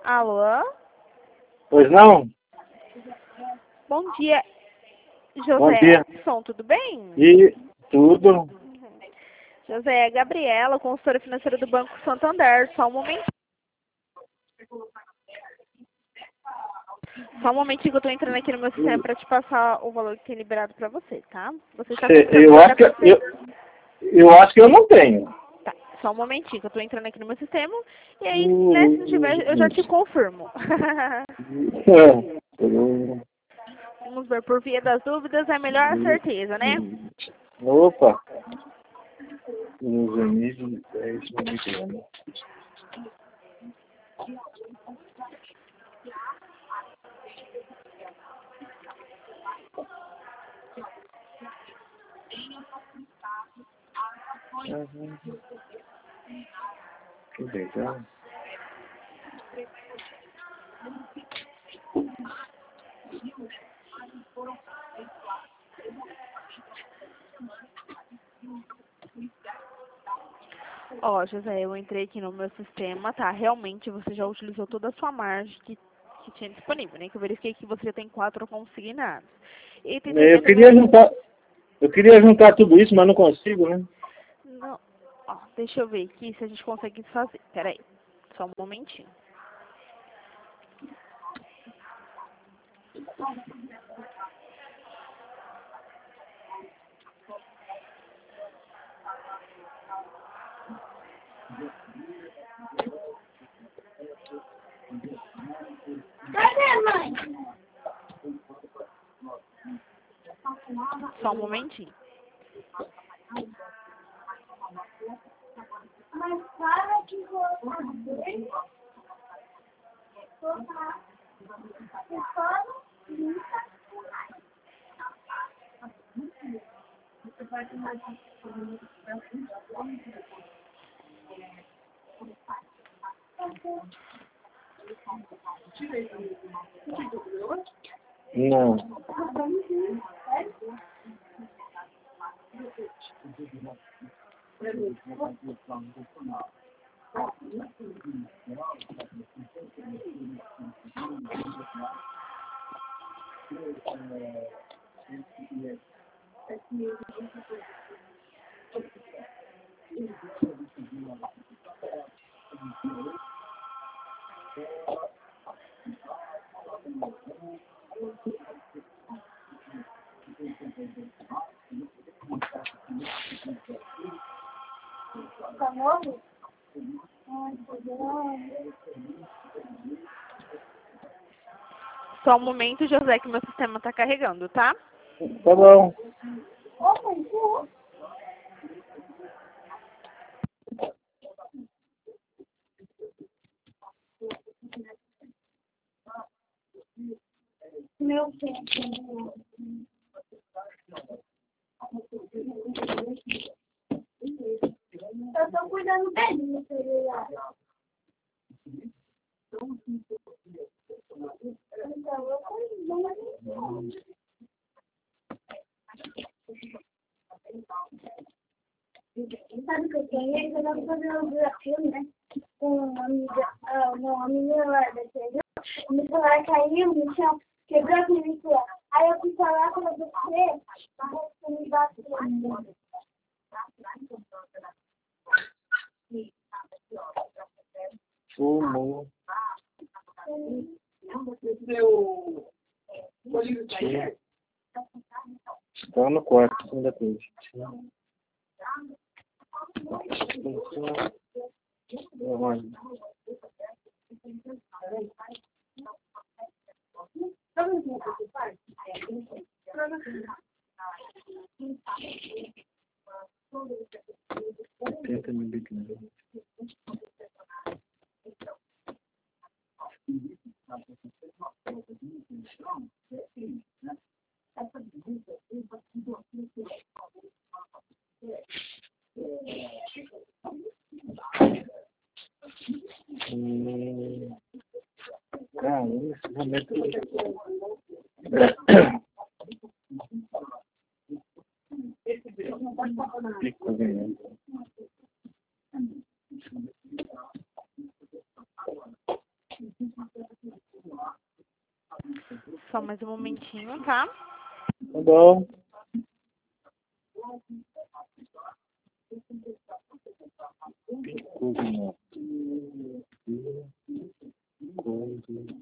Alô? Pois não? Bom dia, Bom dia. José. Tudo bem? E tudo? José, é Gabriela, consultora financeira do Banco Santander. Só um momentinho que eu tô entrando aqui no meu sistema para te passar o valor que tem liberado para você, tá? Você está comprando Eu acho que eu acho que eu não tenho. Tá, só um momentinho que eu tô entrando aqui no meu sistema. E aí, né, se não tiver, eu já te confirmo. Vamos ver, por via das dúvidas, é melhor a certeza, né? Opa! 2010, 2010. Que legal. Ó, José, eu entrei aqui no meu sistema, tá? Realmente você já utilizou toda a sua margem que tinha disponível, né? Que eu verifiquei que você tem 4 consignados. E tem Eu queria juntar tudo isso, mas não consigo, né? Não. Ó, deixa eu ver aqui se a gente consegue fazer. Pera aí. Só um momentinho. Cadê, mãe? Só um momentinho. Mas para que você... Não. Tá novo? Só um momento, José, que meu sistema tá carregando, tá? Tá bom. Meu pé. Eu tô cuidando dele no celular. Sabe o que eu tenho? Eu tava fazendo um desafio, né? Com uma amiga lá da TV. O meu celular caiu no chão, quebrou a película. Aí eu fui falar com você, mas você me bateu. Fumou. Tá no quarto, segunda coisa. Tenta me ligar. Cara, esse momento. Pico ganhando. Só mais um momentinho, tá? Tá bom. Coisa.